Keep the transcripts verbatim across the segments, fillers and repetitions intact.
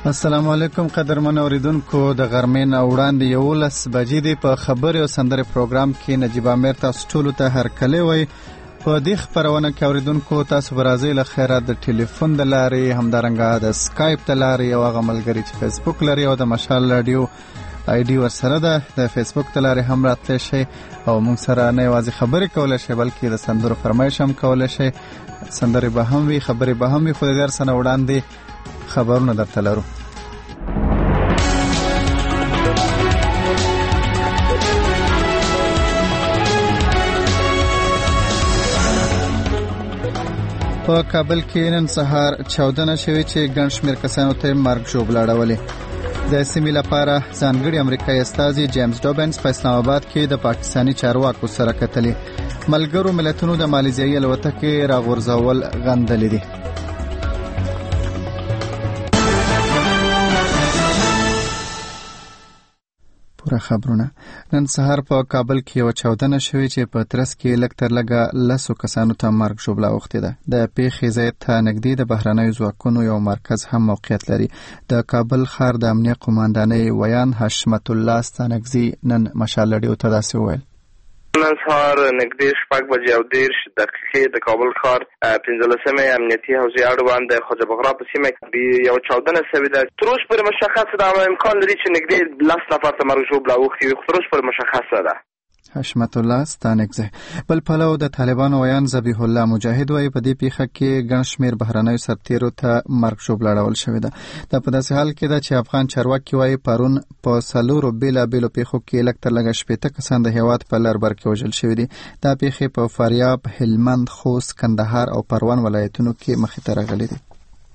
السلام علیکم قدرمن اوریدونکو، د غرمې نه وړاندې یولس بجې دی. په خبرې او سندرې پروګرام کې نجیب امیر تاسو ټولو ته هرکلی وایي. په دې خپرونه کې اوریدونکو تاسو به راځئ له خیره د ټلیفون د لارې، همدارنګه د سکایپ د لارې، او هغه ملګري چې فیسبوک لري او د مشال رادیو آی ډي ورسره ده، د فیسبوک د لارې هم راتلی شئ او موږ سره نه یوازې خبرې کولی شئ بلکې د سندرو فرمایش هم کولی شئ. سندرې به هم وي، خبرې به هم وي، خو د دې هر څه نه وړاندې خبرونه درته لرو. په کابل کې نن سهار چاودنه شوې چې ګڼ شمېر کسانو ته مرګ ژوبله اړولې. د سیمې لپاره ځانګړي امریکایي استازي جیمز ډوبنس په اسلام آباد کې د پاکستاني چارواکو سره کتلې. ملګرو ملتونو د مالیزیایي الوتکې راغورځول غندلې دي. پوره خبرونه. نن سهار په کابل کې یو چاودنه شوې چې په ترڅ کې لږ تر لږه لسو کسانو ته مرګ ژوبله اوښتې ده. د پیښې ځای ته نږدې د بهرنیو ځواکونو یو مرکز هم موقعیت لري. د کابل ښار د امنیه قوماندانۍ ویان حشمت الله ستانکزي نن مشال رادیو ته داسې وویل: نن سهار نږدې شپږ بجې او دېرش دقیقې د کابل ښار پنځلسمې امنیتي حوزې اړوند د خواجه بغرا په سیمه کې یو چاودنه شوې ده. تر اوسه پورې مشخصه ده، امکان لري چې نږدې لس نفر ته مرګ ژوبله اوښتې وي، خو تر اوسه پورې مشخصه ده. حشمت الله ستانکزي. بل پلو د طالبانو ویان ذبیح الله مجاهد وایي په دې پیښه کې ګڼ شمېر بهرنیو سرتیرو ته مرګ ژوبله اړول شوې ده. دا په داسې حال کې ده چې افغان چارواکي وایي پرون په څلورو بېلابېلو پیښو کې لږ تر لږه شپېته کسان د هېواد په لر بر کې وژل شوي دي. دا پیښې په فاریاب، هلمند، خوست، کندهار او پروان ولایتونو کې مخې ته راغلي دي.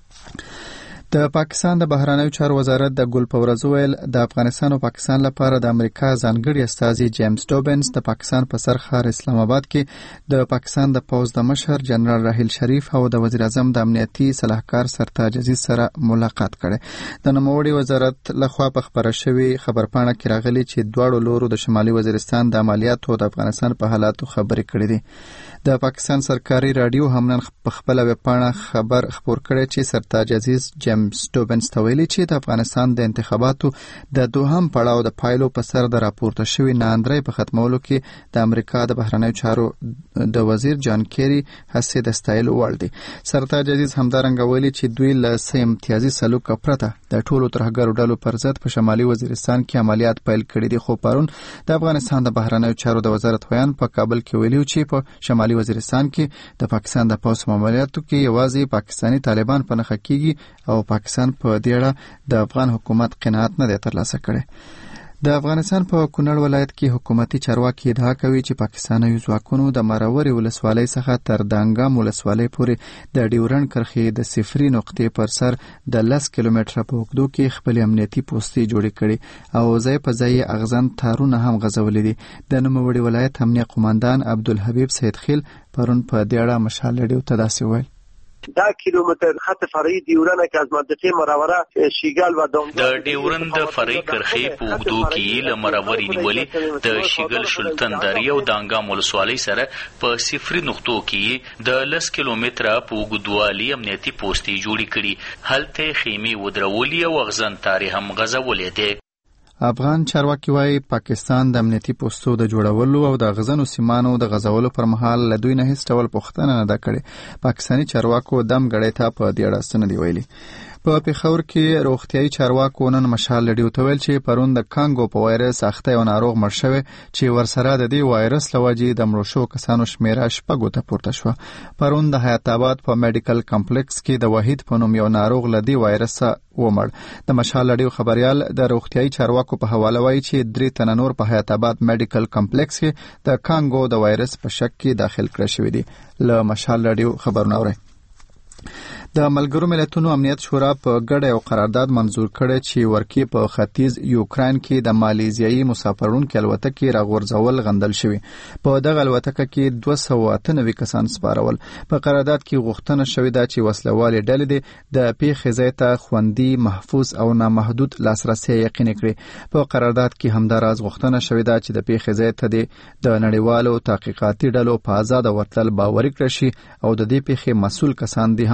د پاکستان د بهرنیو چارو وزارت د ګل په ورځ ویل د افغانستان او پاکستان لپاره د امریکا ځانګړي استازي جیمز ډوبنس د پاکستان په سر ښار اسلام آباد کې د پاکستان د پوځ د مشر جنرال راحیل شریف او د وزیر اعظم د امنیتي صلاحکار سرتاج عزیز سره ملاقات کړي. د نوموړي وزارت لخوا په خبره شوې خبرپاڼه کې راغلي چې دواړو لورو د شمالي وزیرستان د عملیاتو د افغانستان په حالاتو خبرې کړې دي. د پاکستان سرکاري رادیو هم نن په خپل ویبپاڼه خبر خپور کړی چې سرتاج عزیز جیمز ډوبنس ته ویلي چې د افغانستان د انتخاباتو د دوهم پړاو د پایلو په سر د راپورته شوي ناندرۍ په ختمولو کې د امریکا د بهرنیو چارو د وزیر جان کیری هڅې د ستایلو وړ دي. سرتاج عزیز همدارنګه ویلي چې دوی له څه امتیازي سلوک پرته د ټولو ترهګرو ډلو پر ضد په شمالي وزیرستان کې عملیات پیل کړي دي. خو پرون د افغانستان د بهرنیو چارو د وزارت ویان په کابل کې ویلي چې په شمالي وزیرستان کې د پاکستان د پوځ عملیاتو کې یوازې پاکستاني طالبان په نښه کیږي او پاکستان په دې اړه د افغان حکومت قناعت نه دی ترلاسه کړی. د افغانستان په کونړ ولایت کې حکومتي چارواکي ادعا کوي چې پاکستاني ځواکونو د مروري ولسوالۍ څخه تر دانګام ولسوالۍ پورې د ډیورنډ کرښې د صفري نقطې پر سر د لس کیلومتره په اوږدو کې خپل امنیتي پوستې جوړې کړي او ځای په ځای اغزن تارونه هم غځولي دي. د نوموړي ولایت امنیه قوماندان عبدالحبیب سیدخیل پرون په دې اړه مشال رادیو ته داسې ویل: ده کیلومتر خط فرعی دیورنه که از منطقه مراوره شیگل و دانگام د ډیورند فرعی کرښې په اوږدو کې له مروري نیولې د شیګل شلتن درې او دانګام ولسوالۍ سره په صفري نقطو کې د لس کیلومتره په اوږدوالي امنیتي پوستې جوړې کړي. هلته خیمې ودرولې او اغزن تارې هم غځولې دي. افغان چارواکي وايي پاکستان د امنیتي پوستو د جوړولو او د غزنو سیمانو د غزولو پر مهال له دوی نه هیڅ ډول پوښتنه نه ده کړې. پاکستاني چارواکو دم غړې ته په دې اړه څه نه دي ویلي. په پېښور کې روغتیايي چارواکو نن مشال رادیو ته ویل چې پرون د کانګو په وایرس اخته یو ناروغ مړ شوی چې ورسره د دې وایرس له وجې د مړو شوو کسانو شمیره شپږو ته پورته شوه. پرون د حیات آباد په میډیکل کمپلیکس کې د وحید په نوم یو ناروغ له دې وایرس ومړ. د مشال رادیو خبريال د روغتیايي چارواکو په حواله وایي چې درې تنه نور په حیات آباد میډیکل کمپلیکس کې د کانګو د وایرس په شک کې داخل کړی شوی دي. له مشال رادیو خبرونه اورئ. د ملګرو ملتونو امنیت شورا په ګډه یو قرارداد منزور کړی چې ورکی په ختیځ یوکرين کې د مالیزیایي مسافرونکو الوتکې راغورځول غندل شوی. په دغه الوتکه کې دوه سوه اته نوي کسان سپارول. په قرارداد کې غوښتنه شوې ده چې وسلوالې ډلې د پیښې ځای ته خوندي، محفوظ او نامحدود لاسرسي یقیني کړي. په قرارداد کې همداراز غوښتنه شوې ده چې د پیښې ځای ته د نړیوالو تحقیقاتي ډلو په آزاد ورتلل باوري کړي شي او د دې پیښې مسؤل کسان دي هم وپېژندل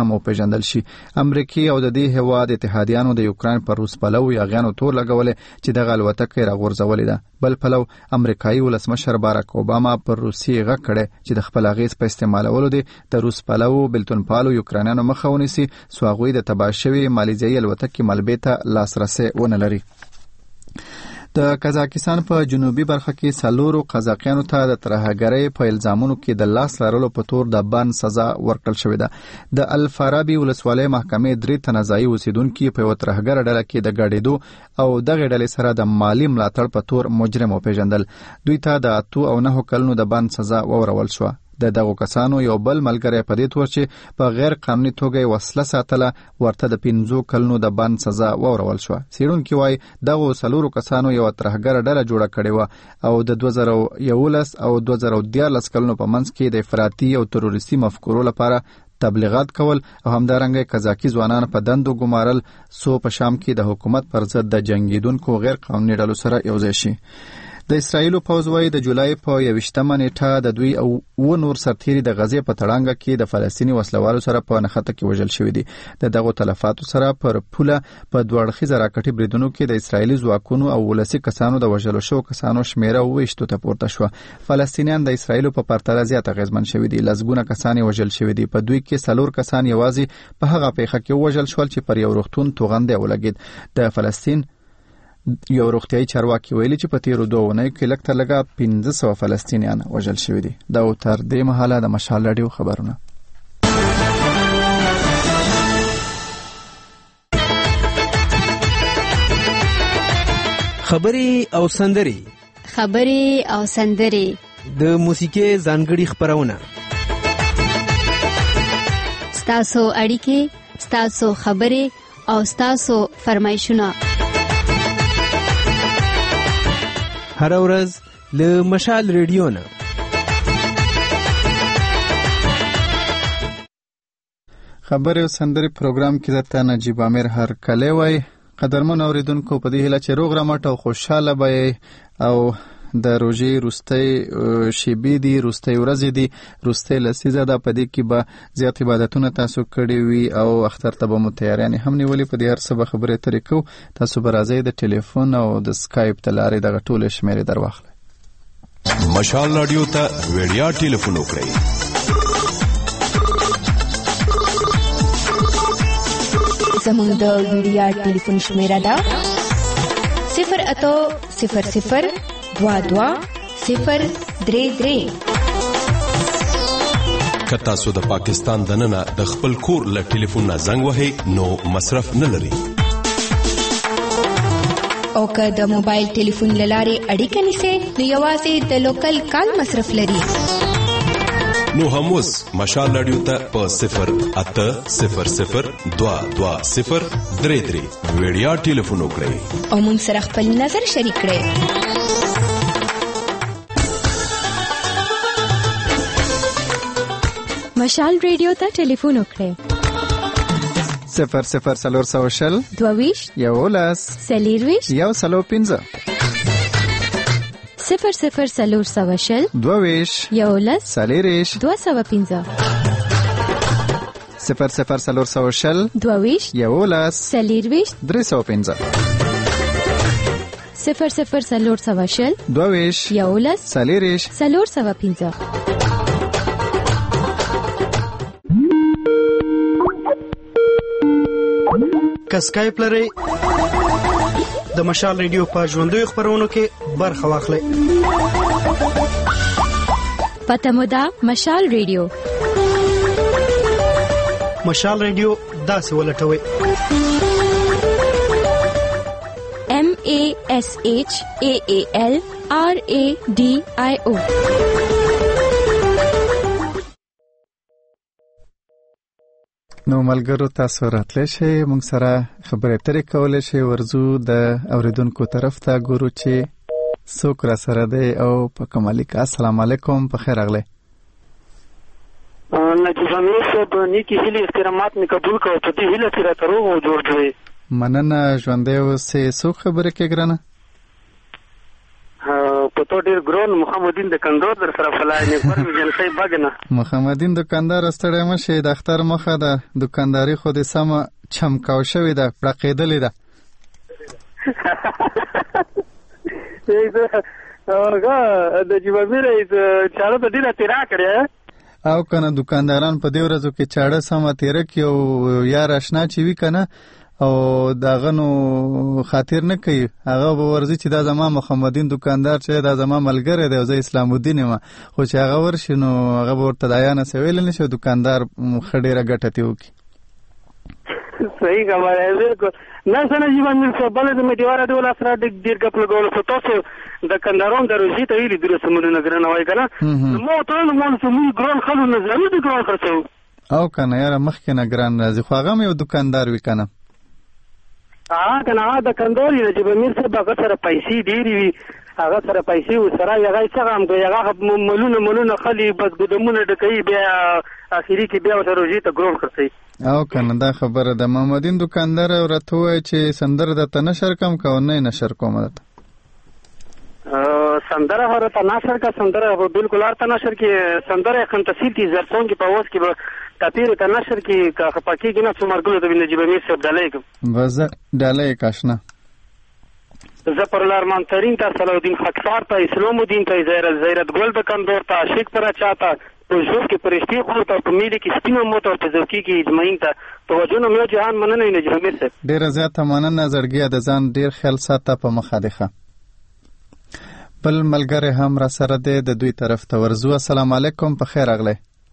وپیژندل شي. امریکای او د دې هواد اتحادیانو د یوکرين پر روس پلو یاغانو تور لګولې چې د غلوتکې راغورځولې ده. بل پلو امریکایي ولسمشر باراک اوباما پر روسي غږ کړي چې د خپل اغیز په استعمالولو دي د روس پلو بلتون پالو یوکرانیانو مخه ونیسي څو هغوی د تباشوي مالیزیایي الوتکې ملبې ته لاسرسي ونه لري. د قزاقستان په جنوبي برخه کې څلورو قزاقیانو ته د ترهګرۍ په الزامونو کې د لاس لرلو په تور د بند سزا ورکړل شوې ده. د الفارابي ولسوالۍ محکمې درې تنه ځایي اوسیدونکي په یو ترهګر ډله کې د ګډېدو او دغه ډلې سره د مالی ملاتړ په تور مجرم وپیژندل. دوی ته د اتو او نهو کلونو د بند سزا وورول شو. د دغو کسانو یو بل ملګری په دې تور چې په غیر قانوني توګه وسله ساتله ورته د پنځو کلونو د بند سزا وورول شو. څېړونکي وایي دغو څلورو کسانو یو ترهګره ډله جوړه کړې وه او د دوه زره یولس او دوه زره دیارلس کلونو په منځ کې د افراطي او تروریستي مفکورو لپاره تبلیغات کول او همدارنګه قزاقي ځوانان په دندو ګمارل سو په شام کې د حکومت پر ضد د جنگیدونکو غیر قانوني ډلو سره یوځای شي. د اسرایلو پوځ وايي د جولای په یوویشتمه نیټه د دوی او و نور سرتیري د غزې په تړانګه کې د فلسطینی وسلوالو سره په نښته کې وژل شوی دي. د دغو تلفاتو سره پر پوله په دوه اړخیزه راکټي بریدونو کې د اسرایلی ځواکونو او ولسي کسانو د وژلو شو کسانو شمیره وویشتو ته پورته شو. فلسطینیان د اسرایلو په پرتله زیات اغیزمن شوی دي. لسګونه کسان وژل شوی دي. په دوی کې څلور کسان یوازې په هغه پیښه کې وژل شول چې پر یو روغتون توغندې ولګید. د فلسطین یو روغتیايي چارواکي ویلي چې په تیرو دوه اونیو کې لږ تر لږه پنځه سوه فلسطینیان وژل شوي دي. دا تر دې مهاله د مشال راډیو خبرونه. خبري او سندري خبري او سندري د موسیقي ځانګړي خبرونه ستاسو اړیکې ستاسو خبري او ستاسو فرمایشونه هر ورځ له مشال ریډیو نه. خبري او سندري پروګرام کې درته نجیب امیر هر کله وای. قدرمن اوریدونکو په دې هیله چې روغ رمټ او خوشاله به او د روزي روستي شیبې دي روستي ورځې دي روستي لسیزه ده په دې کې به زیات عبادتونه تاسو کړی وي او اختر ته به متیارانه هم نیولې په دې هر څه به خبرې ترې کو. تاسو به راځي د ټلیفون او د سکایپ تلارې دغه ټول شمیرې درواخله. مشال رادیو ته ویډیا ټلیفون وکړئ زموږ د ویډیا ټلیفون شمیره ده صفر اتو صفر صفر دوا دوا صفر درې درې. کتا سو د پاکستان دننه د خپل کور له ټلیفون نه زنګ وهي نو مصرف نه لري. او که د موبایل ټلیفون لاره اړیکه نیسي نو یوازې د لوکل کال مصرف لري. نو هم اوس مشال رادیو ته په صفر اته صفر صفر دوا دوا صفر درې درې ویډیا ټلیفون وکړئ او موږ سره خپل نظر شریک کړئ. مشال ریډیو ته ټلیفون وکړئ صفر صفر سلور سو شل دوویش یولس سلیرویش یو سلو پنځه صفر صفر سلور سو شل دوویش یولس سلیریش دو سو پنځه صفر صفر سلور سو شل دوویش یولس سلیرویش درې سو پنځه صفر صفر سلور سو شل دوویش یولس سلیریش سلور سو پنځه. که سکایپ لرئ د مشال ریډیو په ژوندیو خبرونو کې برخه واخلئ. پته مو ده مشال ریډیو. مشال ریډیو داسې ولټوئ M A S H A A L R A D I O. نو ملګرو تاسو راتلی شئ موږ سره خبرې اترې کولی شئ. ورځو د اوریدونکو طرف ته ګورو چې څوک را سره دی او په کومه لیکه. السلام علیکم په خیر راغلی. نجیب امیر صاحب نیکی هیلې احترامات مې قبول کړو په دې هیله چې راته روغ او جوړ کړئ. مننه ژوندی اوسې. څوک خبرې کوي ګرانه؟ په تو ډیر ګرون محمدین د کندور در سره فلای نه پر مې جنسي بګنه محمدین دکاندار ستړی مشه د اختر مخه ده دکانداري خو د سم چمکاو شوې ده پړقېدلې ده هغه د جیبامیر چاړه د ډیره تیرا کړې او کنه دکانداران په دې ورځو کې چاړه سم تیرا کې او یار آشنا چې وی کنه او داغه نو خاطر نه کوي هغه به ورځي چې دا زما محمدین دکاندار چې دا زما ملګری دی او زه اسلام الدین ما خو چې هغه ورشي نو هغه ورته دایانه سویل نه شو دکاندار خډيره ګټته وکي صحیح خبره ده نه څنګه جیبان څه بل د میډیواره د ولا سره د ډیر کپل ګول په تاسو د کندارون د روزي ته ویلي درې سمونه نه ګرنه وای کنه مو ټول مو سمون ګران خلو نه زموږ د ګران خرڅو او کنه یاره مخکې نه ګران راځي خو هغه یو دکاندار وی کنه ها کنه د کندور یې چې بمیر څه هغه سره پیسې ډېری وي هغه سره پیسې و سره هغه څنګه هم کوي هغه ملونه ملونه خلی بس ګدمونه ډکې بیا اخیری کې بیا ورته روزي ته ګرون خرڅي او کنه دا خبره د محمدین دکاندار ورته وای چې سندر د تنشر کم کو نه نشر کوم ده سندره ورته نشر کا سندره بالکل ارته نشر کې سندره خنتسیل کی زرسون کې په واس کې تپیر ته نشر کې کا خپاکی کې نه څومره ګلو د نجیب امیر صاحب ډالې بس ډالې کاشنه زفر الارمان ترین ته صلاح الدین خاکسار ته اسلام الدین ته زیرت زیرت ګل د کندور ته عاشق پر چاته په جوړ کې پرشتي خو ته په میلي کې سپینو موټر په ځوکی کې اجماعین ته توجه نو جهان مننه نه جمهور صاحب ډیر زیاته مننه زړګیا د ځان ډیر خیال ساته په مخادخه بل ملګری هم را سره دی د دوی طرف ته ورزو السلام علیکم په خیر اغله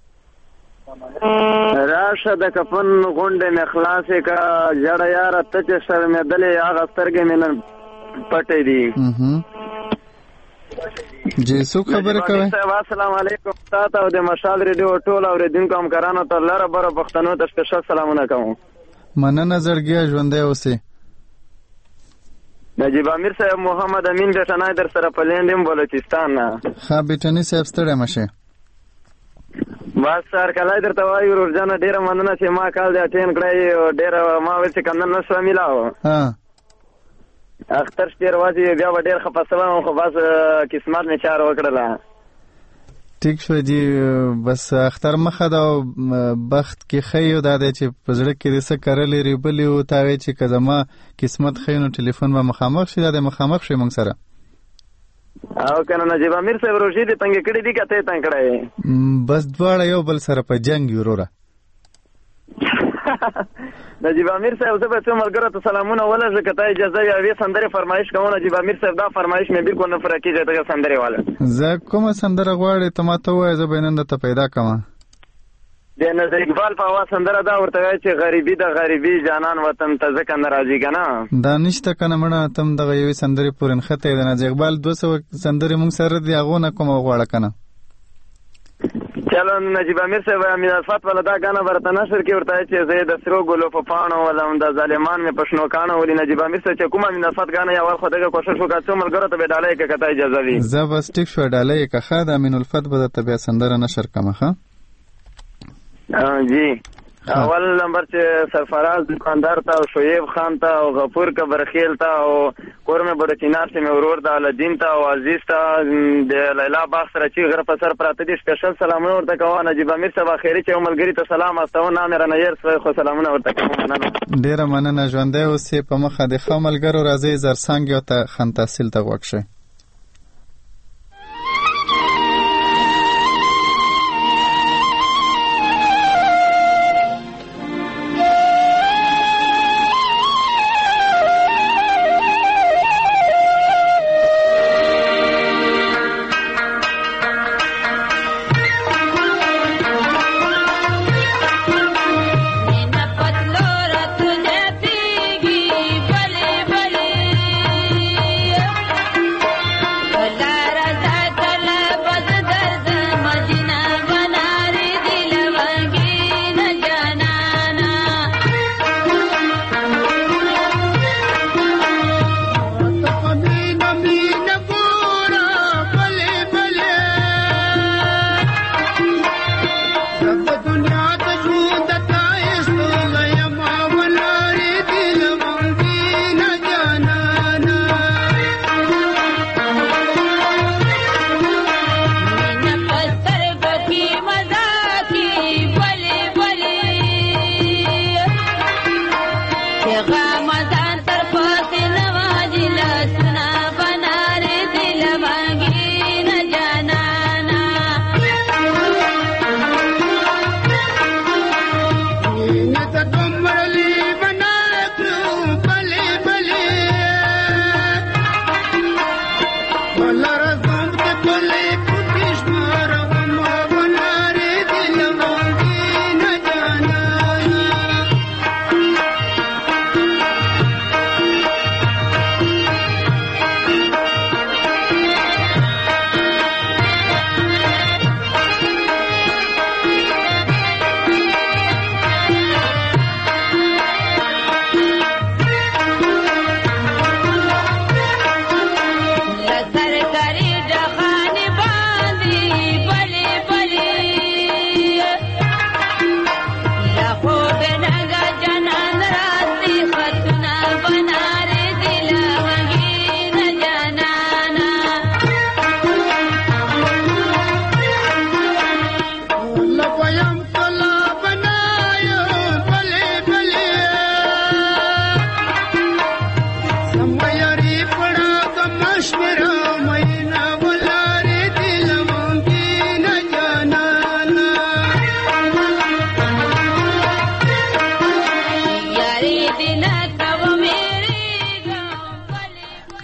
راشه د کفن غونډه مخلاصه کا جړ یار ته چې سر مې دلې هغه سترګې مې نن پټې دي جی سو خبره کوي السلام علیکم تاسو او د مشال ریډیو ټول اوریدونکو همکارانو ته لاره بره پښتنو ته سپیشل سلامونه کوم مننه زړګیا ژوندې اوسې نجیب امیر صاحب محمد امین بیٹنای در سره پلیندم بلوچستان نه ها بیٹنی صاحب ستړی مشه بس سر کله درته وایو ورجانه ډیره مننه چې ما کال دې اټین کړی ډیره ما ول چې کمن نه سو میلاو ها اختر شپیر واځي بیا ډیر خپسوم خو بس قسمت نه چار وکړه ټیک شو جی بس اختر مخه دا بخت کې خیو دا چې پزړه کې د څه کړلې ریبلې او تاوي چې کزما قسمت خینو ټلیفون ما مخامخ شي دا مخامخ شي مونږ سره او کنه نجیب امیر صاحب روشي دې تنګ کړی دي کته تنګ کړی بس دواړه یو بل سره په جنگ وروره نجیب امیر صاحب زه به څو ملګرو ته سلامونه ولږه کته اجازه یې سندره فرمایش کوم نجیب امیر صاحب دا فرمایش مې بالکل نه فرقې ته سندره والا زه کومه سندره غواړې ته ما ته وایې زه به نن ته پیدا کوم د نظر اقبال په आवाज سندره دا ورته وایي چې غریبي د غریبي جانان وطن ته ځکه ناراضي کنه دا نشته کنه مړه تم دغه یوې سندره پورن خته د نظر اقبال دوه سوه سندره مونږ سره دی هغه نه کوم غواړه کنه چلو نجیب امیر صاحب امین الفات ولا دا غانا ورته نشر کې ورته چې زه د سرو ګلو په پاڼو ولا د ظالمان مې پښنو کانو ولې نجیب امیر صاحب چې کوم امین الفات غانا یا ور خو دغه کوشش وکړ چې ملګرو ته به ډالۍ کې کته اجازه وي زه بس ټیک شو ډالۍ کې خاد امین الفات به ته بیا سندره نشر کوم ښه جی اول نمبر چې سرفراز دکاندار ته او شعیب خان ته او غفور کبرخیل ته او کورمه بڑچینار سے مورور ته الدین ته او عزیز ته د لیلا باغ سره چې غره په سر پراته دي سپیشل سلامونه ورته کوه نجیب امیر صاحب اخیری چې ملګری ته سلام استو نه مې رانه ير خو سلامونه ورته کوم مننه ډیره مننه ژوندې اوسې په مخه د خملګرو راځي زرسنګ یو ته خان تحصیل ته وښه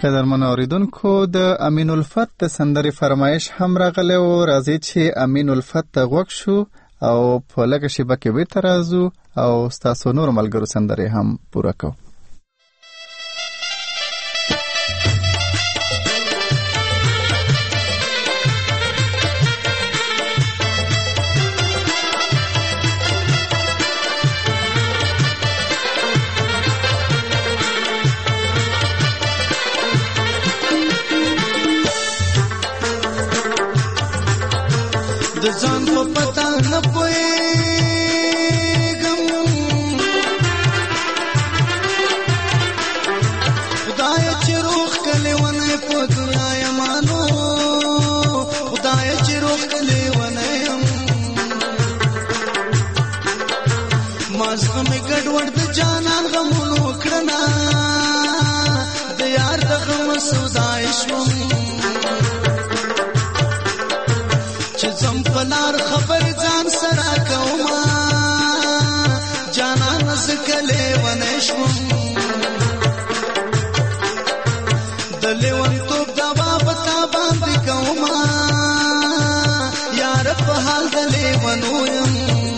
قدرمن اوریدونکو د امین الفت د سندرې فرمایش هم راغلی و. راځي چې امین الفت ته غوږ شو او په لږه شیبه کې بیرته راځو او ستاسو نور ملګرو سندرې هم پوره کوو. د ځان په پتا نه پوهېږم خدایه چې روغ کلی ونی په دنیا یمانو خدایه چې روغ کلی ونی یم مازغه مې ګډوډ د جانان غمونو کړنه د یار د غم سودای شوم پلار خبر ځان سره کوما جانان زکلې ونشم د لیوان توپ دوا پتا باندې کوما یار په حال د لیوانو يم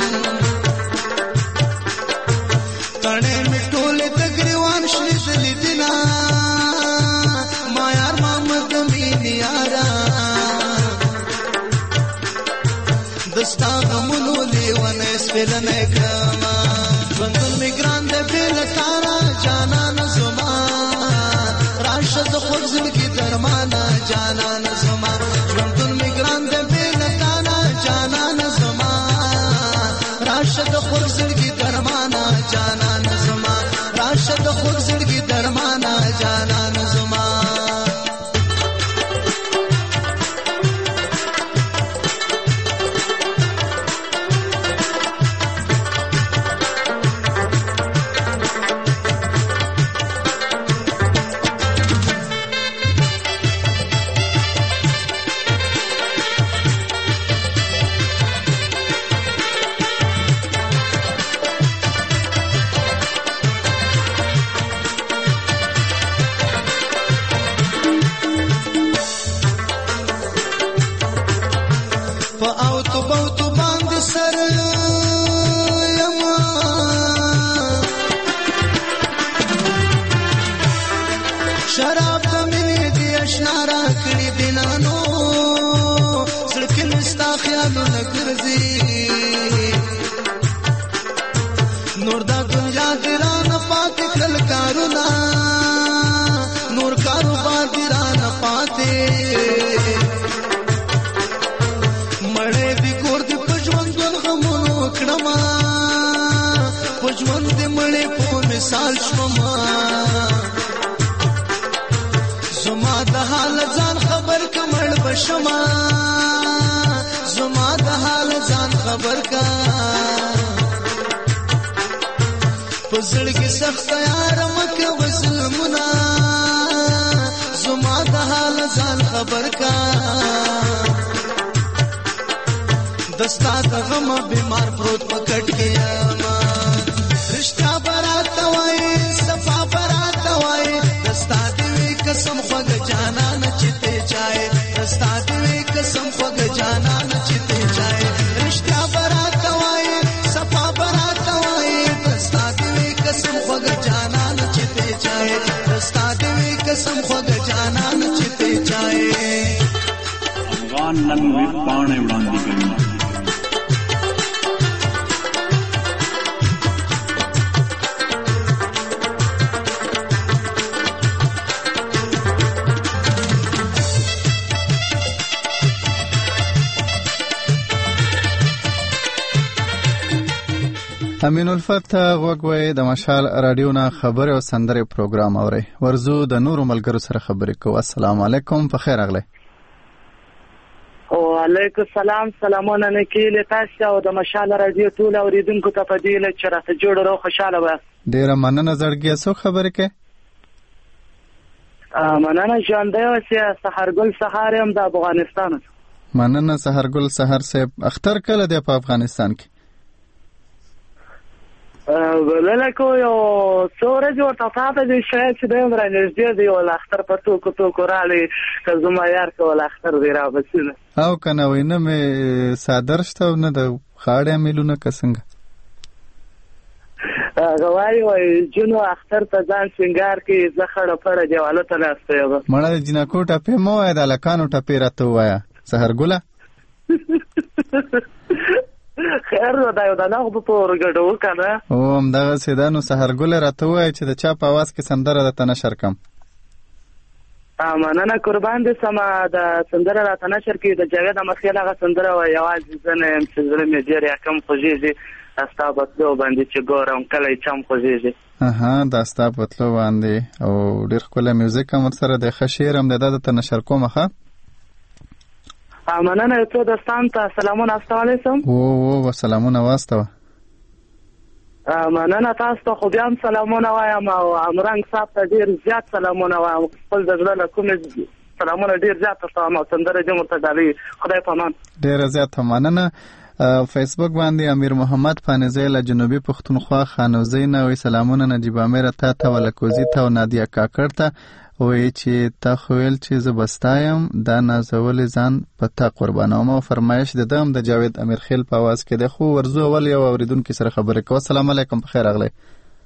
تڼې میټولې تګریوان شې دلی دینا ما یار محمد مين یارا دستا غمونو لیوانه سپیلنه کما بندل میگران ده بیل تارا جانان زما راشد خود زلگی درمانا جانان زما بندل میگران ده بیل تارا جانان زما راشد خود زلگی درمانا جانان زما راشد خود زلگی درمانا جانان زما شراب د مینې دی اشنا را کړي دینانو سړکې نستا خیالونه ګرځي نور دا دنیا ګرانه پاتې کړل کارونه نور کاروبار ګرانه پاتې مړې دې کور دې په ژوندون غمونو کړما په ژوند دې مړې په مثال شوما زما د حال ځان خبر کمړ بشما زما د حال ځان خبر کا پزړ کې سخت یار مکه وسلمنا زما د حال ځان خبر کا دستا د غم بیمار پروت پکټ کې ما رشتہ برات وای صفا برات وای دستا قسم خوګ جانا نچته چای رستا دې قسم خوګ جانا نچته چای رشتہ برات وای صفا برات وای رستا دې قسم خوګ جانا نچته چای رستا دې قسم خوګ جانا نچته چای افغان نن وی پانه وړاندې کوي امین الفت غوږوي د مشال رادیو نه خبر او سندره پروګرام اوري ورزو د نورو ملګرو سره خبرې کوو. السلام علیکم په خیر اغله. او علیکم السلام سلامونه نکیل تاسو او د مشال رادیو ټول اوریدونکو ته په دې لچ راته جوړ او خوشاله و. ډیره مننه زړګیا سو خبرې کې. ا مننه ژوندې اوسه سحرګل سحر هم د افغانستان. مننه سحرګل سحر صاحب اختر کله د افغانستان کې بلنه کو یو څو ورځې ورته پاته دي شاید چې دی هم رانږدې دی ول اختر په ټوکو ټوکو راغلی که زما یار که ول اختر دی رابسي او که نه وای نه مې صادر شته او نه د خاړې میلونه که څنګه هغه وایي وایي جونو اختر ته ځان سینګار کړي زه خړه پړه دیواله ته ناسته یم مړه د جینکو ټپې مه وایه د هلکانو ټپې راته ووایه سحرګله خیر نو دا یو د نغدو په ورګډو که نه او همدغسې ده نو سحرګله راته ووایه چې د چا په اواز کې سندره درته نشر کړم مننه قربان دې سمه د سندره راته نشر کړي د جاوید احمدخیل هغه سندره وه یوازې زه نه یم چې زړه مې ډېر یا کم خوږېږي ستا بتلو باندې چې ګورم کله یې چم خوږېږي اها دا ستا بتلو باندې او ډېر ښکلی میوزیک هم ورسره دی ښه شعر هم دی دا درته نشر کومه ښه مننه یو څو دوستانو ته سلامونه استولی سم او او سلامونه واستوه مننه تاسو ته خو بیا هم سلامونه وایم او امرنګ صاحب ته ډېر زیات سلامونه وایم خپل د زړه له کومې سلامونه ډېر زیات درته او سندره دې ورته ډالۍ خدای په امان ډېره زیاته مننه فیسبوک باندې امیر محمد فانزی له جنوبي پښتونخوا خانوزی نه وایي سلامونه نجیب امیر ته ته ولکوزي ته او نادیه کاکړ ته وایي چې تا خو ویل چې زه به ستا یم دا نازولې ځان په تا قربانوم او فرمایش د ده هم د جاوید امیرخیل په اواز کې دی خو ورځو اول یو اورېدونکي سره خبرې کوه السلام علیکم په خیر راغلی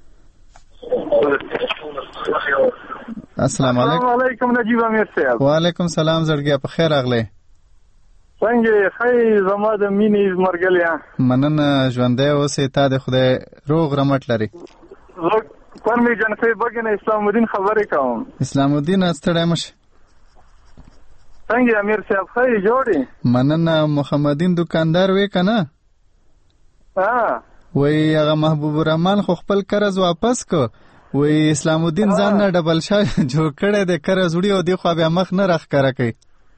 السلام علیکم نجیب امیر صاحب وعلیکم سلام زړګیا په خیر راغلی څنګه خی زما د مینې مرګلیا مننه ژوندی اوسې تا د خدای روغ رمټ لري پر می جنفی بگن اسلام الدین خبرې کوم اسلام الدین ستړی مشه څنګه امیر صاحب خی جوړی مننه محمدین دکاندار وې کنه ها وای هغه محبوب الرحمن خو خپل قرض واپس کو وای اسلام الدین ځان نه ډبل شاه جوړ کړی د قرض وړي او دی خو بیا مخ نه راخ کړه کوي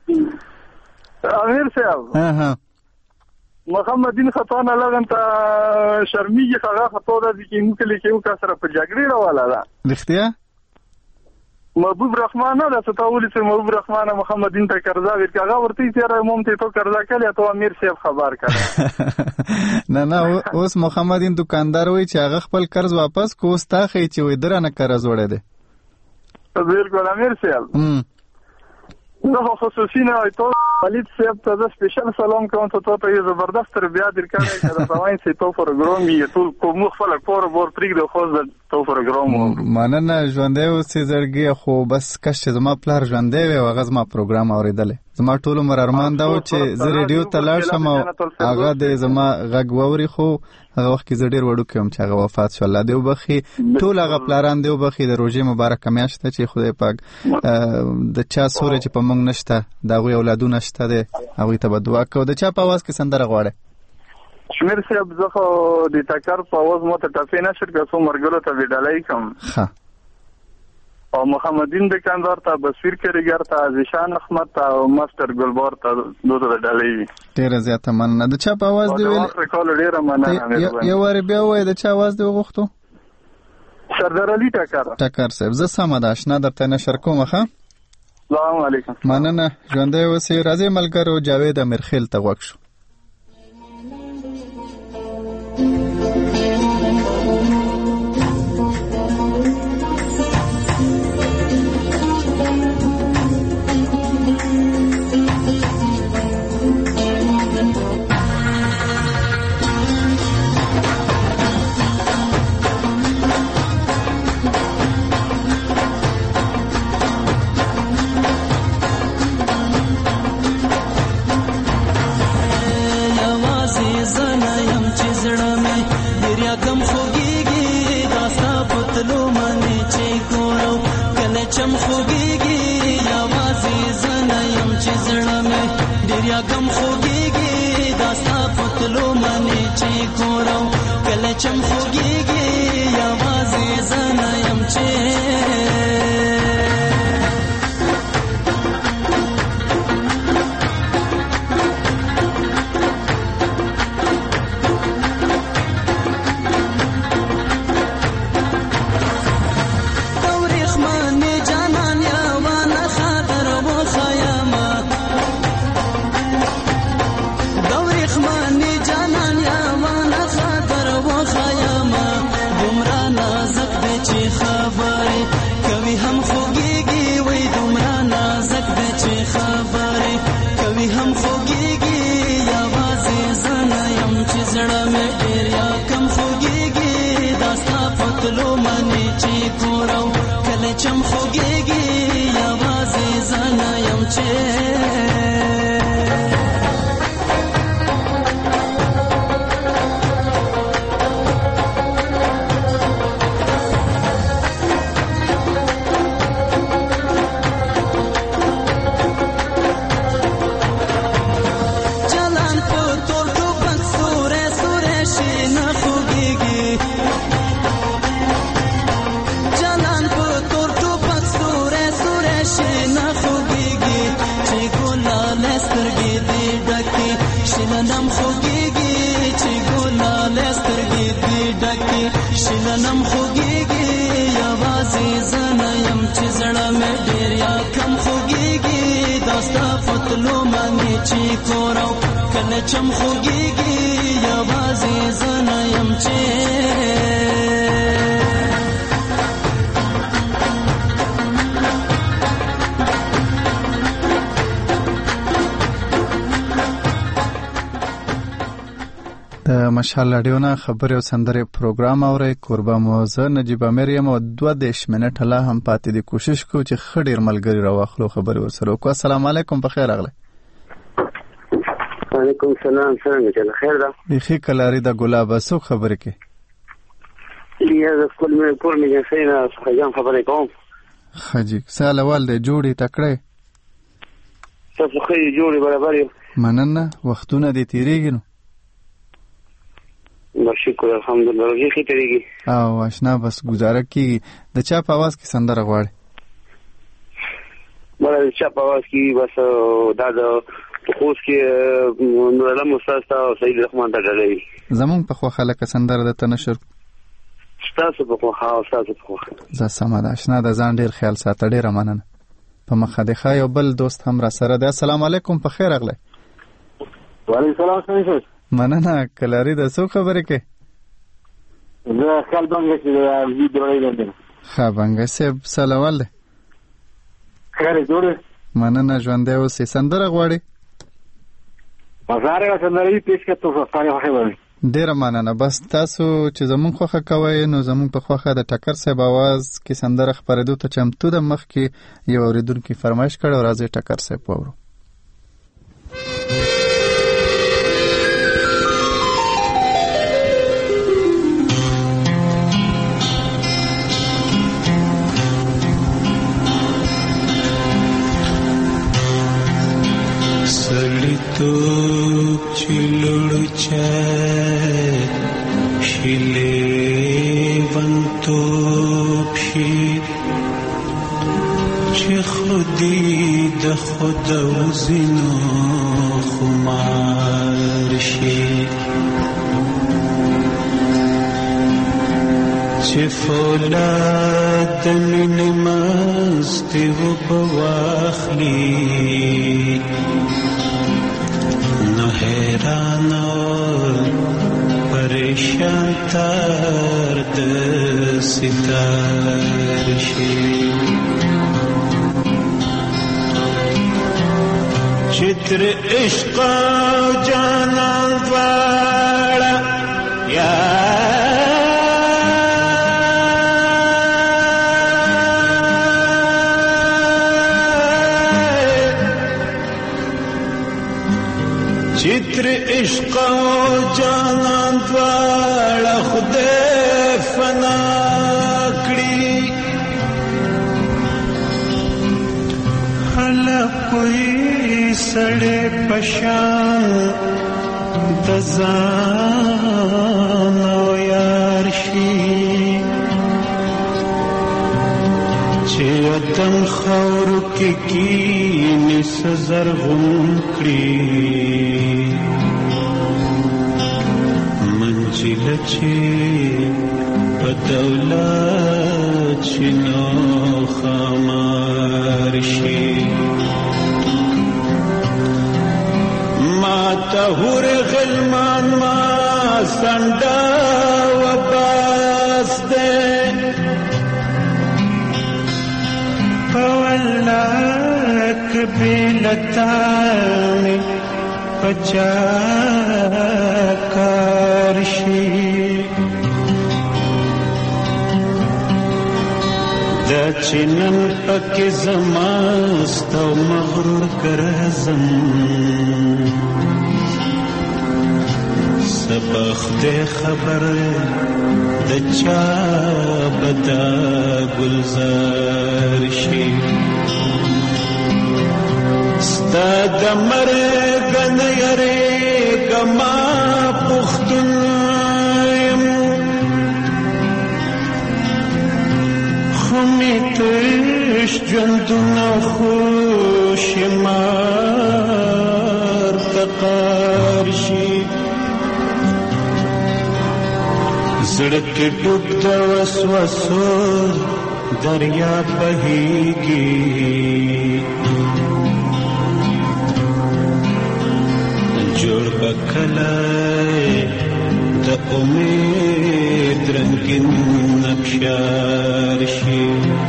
امیر صاحب ها ها محمدین خطا نه لغن ته شرمیږي هغه خطا ده چې موږ لیکو یو کا سره په جګړې راواله ده رښتیا محبوب رحمان نه ده ستاولي چې محبوب رحمان محمدین ته قرضا ورکړه ورته یې را موم ته تو قرضا کړی ته امیر صاحب خبر کړه نه نه اوس محمدین دکاندار وای چې هغه خپل قرض واپس کوستا خې چې وې درنه قرض وړه ده بالکل امیر صاحب زه خصوصي نه ته ولید صاحب ته د سپیشل سلام کوم ته ته یو زبردست تربیت درکړی چې دا وایي چې تو پروګرام یې ټول کوم خپل کور بور پریږ د خو د تو پروګرام مننه ژوندې اوسې زړګي خو بس کښ زما پلار ژوندې وي هغه زما پروګرام اوریدل زما ټول عمر ارمان دا و چې زه ریډیو ته لاړ شم او هغه د زما غږ ووري خو هغه وخت کې زه ډېر وړوکی وم چې هغه وفات شو الله دې وبخي ټول هغه پلاران دې وبخي د روژې مبارکه میاشت ده چې خدای پاک د چا سوری چې په موږ نشته د هغوی اولادونه شته دی هغوی ته به دعا کوو د چا په اواز کې سندره غواړئ شمیر صاحب زه خو د ټکر په اواز ماته ټپې نشر کړه څو مرګلو ته به ډالۍ کوم ښه او محمدین دکاندار ته بصیر کریګر ته زیشان احمد ته او ماستر ګلبار ته دوه ډالۍ وي ډېره زیاته مننه د چا په اواز دی ویل یو وارې بیا ووایه د چا اواز دی وغوښتو سردار علي ټکر ټکر صاحب زه سمه ده اشنا درته نشر کوم ښه السلام علیکم مننه ژوندی اوسې راځئ ملګرو جاوید امیرخیل ته غوږ شو چم خوږیږي یوازې زه نه یم چې زړه مې ډېر یاګم خوږیږي دا ستا په تلو منې چې ګورم کله چم خوږیږي یوازې زه نه یم چې چم خوږیږي یوازې زنه یم چې شلنم خوږیږي چې ګلاله سترګې دې ډکې شلنم خوږیږي یوازې زنه یم چې زړه مې ډېر یا کم خوږیږي دا ستا په تلو باندې چې کورو کله چم خوږیږي یوازې زنه یم چې د مشال رادیو نه خبرې او سندرې پروګرام اورئ. کوربه مو زه نجیب امیر یم او دوه دېرش منټه لا هم پاتې دي. کوشش کوو چې ښه ډېر ملګري راواخلو خبرې ورسره وکړو. السلام علیکم، په خیر راغلی. وعلیکم السلام. څنګه چې خیر ده؟ بیخي کلاري د ګلابه څوک خبرې کوي؟ یا د خپل مې کور مې جنسۍ نه څخه خبرې کوم. ښه جي، څه حالوال دی؟ جوړې تکړه تاسو ښه یې جوړې برابر یو؟ مننه. وختونه دې تېرېږي نو؟ شکر الحمدلله. روزي ښه تېرېږي او اشنا بس ګزاره کېږي. د چا په اواز کې سندره غواړې؟ بله د چا په اواز کې بس دا د خوست کې نورعلم استاد ته او سعید رحمان ته ډالوي. زمونږ په خوښه لکه سندره درته نشر ستاسو په خوښه او ستاسو په خوښه. زه سمه ده. اشنا د ځان ډېر خیال ساته. ډېره مننه. په مخه دې ښه. یو بل دوست هم را سره دی. السلام علیکم، په خیر راغلی. وعلیکم السلام. مننه. کلاري د څو خبرې کوي؟ زه خیال بنګه چې د وی جوړې لرم. ښه بنګه صاحب څه لول دی؟ خیر جوړې. مننه. ژوندی اوسې. سندره غواړې؟ بازار سندرې پیش کړه تو ستاره خوښه وي. ډېره مننه. بس تاسو چې زمونږ خوښه کوئ نو زمونږ په خوښه د ټکر صاحب اواز کې سندره خپرېدو ته چمتو ده. مخکې یو اورېدونکي فرمایش کړی او راځئ ټکر صاحب واورو. سړیتوب چې لوړ چای شیلیوانتوب شي چې خودی د خود وزینو خمار شي چې فولاد د مینې مستي وبواخلي نو حیران پریشان تر د ستار شي چتر عشق جانان واړه یا چتر عشق و جانان دواړه خدای فنا کړي هله کوئی سړی پشان د ځان او یار شي چې اتم خاورو کې کینې زرغون کړي منزل چې په دولت چې نو خمار شي ما ته هور غلمان ما سنډا و باس دې پولک بیلتانی پچا کارشی د چنن پکې زماست او مغرور کرزم سبخ دې خبر د چا بدا گلزار شي ستا د مرګ نه یریږم ما پښتون یم خو مې تش ژوندونه خوشمار ته قار شي زړه کې ډوب د وسوسو دریا بهیږي جوړ بکلای د امید رنگین نقشار شي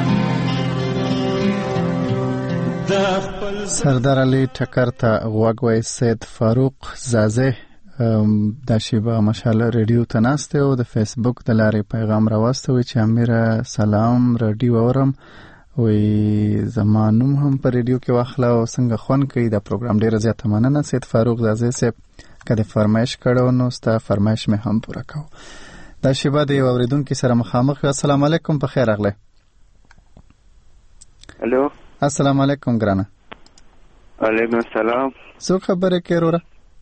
سردار علي ټکر ته غوږ وای سید فاروق زازه دا شیبه مشاله ریډیو ته ناسته او د فیسبوک د لارې پیغام راوسته وي چې امیره سلام ریډیو اورم وی زمانوم هم په ریډیو کې واخله او څنګه خون کوي دا پروګرام ډیره زیاته مننه سید فاروق زازه صاحب کله فرمایش کړو نو ستا فرمایش مې هم پوره کاو دا شیبه د یو اوریدونکو سره مخامخ. السلام علیکم په خیر راغله. الو السلام علیکم ګرانه. وعلیکم السلام. څو خبره کې وروره؟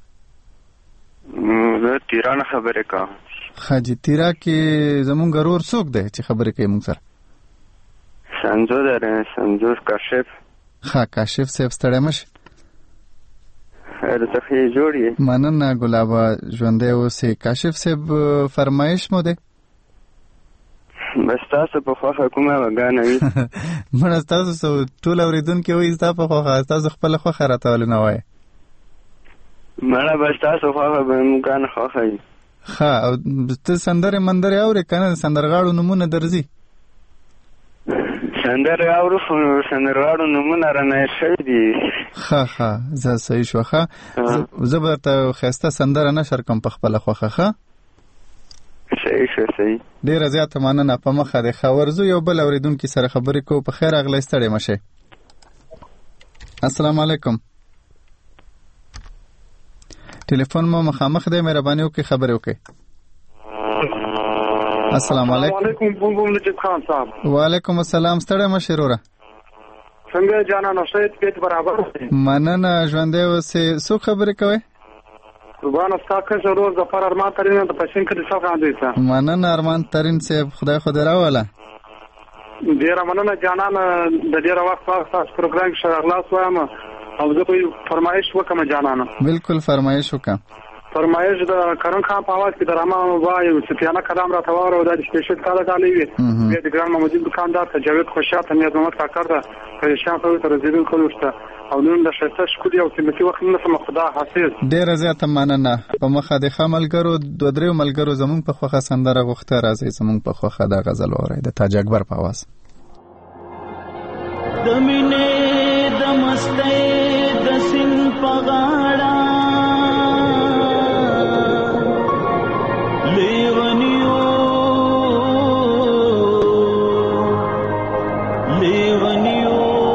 زه تیران خبره کا. خاجي تیرا کې زمونږ غرور څوک دی چې خبره کوي موږ سره؟ سنجو دره سنجو کاشف. ها کاشف صاحب ستړی مشه. خیر ته خې جوړی. مننه ګلابا ژوندې اوسې. کاشف صاحب فرمایش مو ده؟ بس تاسو په خوخه کومه وګانه وي. مړه تاسو ټول اوریدونکو وي تاسو په خوخه تاسو خپل خوخه راټول نه وای. مړه بس تاسو خوخه به مکان خوخه. ها او ته سندره مندره اورې کنه سندرغاړو نمونه درځي. سندره اورو سندرغاړو نمونه رانه شي دي. ها ها زه صحیح شوخه زه به ته خسته سندره نشر کوم په خپل خوخه. ها صحیح شو صحیح. ډیر زیات مننه په مخه د خبرزو یو بل اوریدونکو سره خبرې کو. په خیر اغلی ستړي مشه. السلام علیکم. ټلیفون مو مخامخ دی مهرباني وکړئ خبرې وکړئ. السلام علیکم. وعلیکم بوم بوم نجیب خان صاحب. وعلیکم السلام. ستړي مشه وروره. څنګه جانا نو شاید پیټ برابر. مننه ژوندې اوسې. څو خبرې کوي؟ قربان استاکه روز ظفر ارمان ترين د پښین کې څه غاندې ته. مننه ارمان ترين صاحب خدای خدای راواله. ډیر مننه جانان د ډیر وخت تاسو پروګرام شغ خلاص وایم او زه په فرمایش وکم جانان. بالکل فرمایش وکم. فرمایش د کرن خان په आवाज کې درامه وایو سفیانه کلام را توار او د سپیشل کاله کاله وی د ګران محمد دکاندار ته جاوید خوشات نیاز محمد کاکر ده پریشان په تر زیدل کولشته او نن د شته شکودي او قیمتي وخت نه سم خدا حافظ. ډیر زیات مننه. په مخه د خملګرو دوه درې ملګرو زمون په خوخه سندره غوښته راځي زمون په خوخه د غزل اوري د تاج اکبر په आवाज. د مینې د مستۍ د سین په غاړه لیونیو لیونیو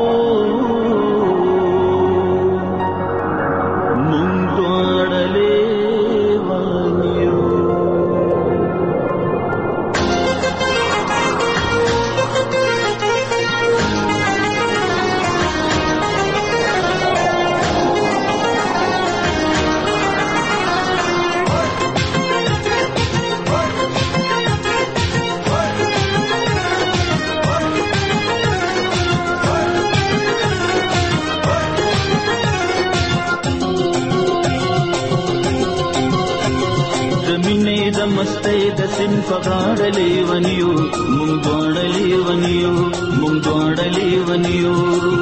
مستۍ د سین په غاړه لیونیو مونږ دواړه لیونیو مونږ دواړه لیونیو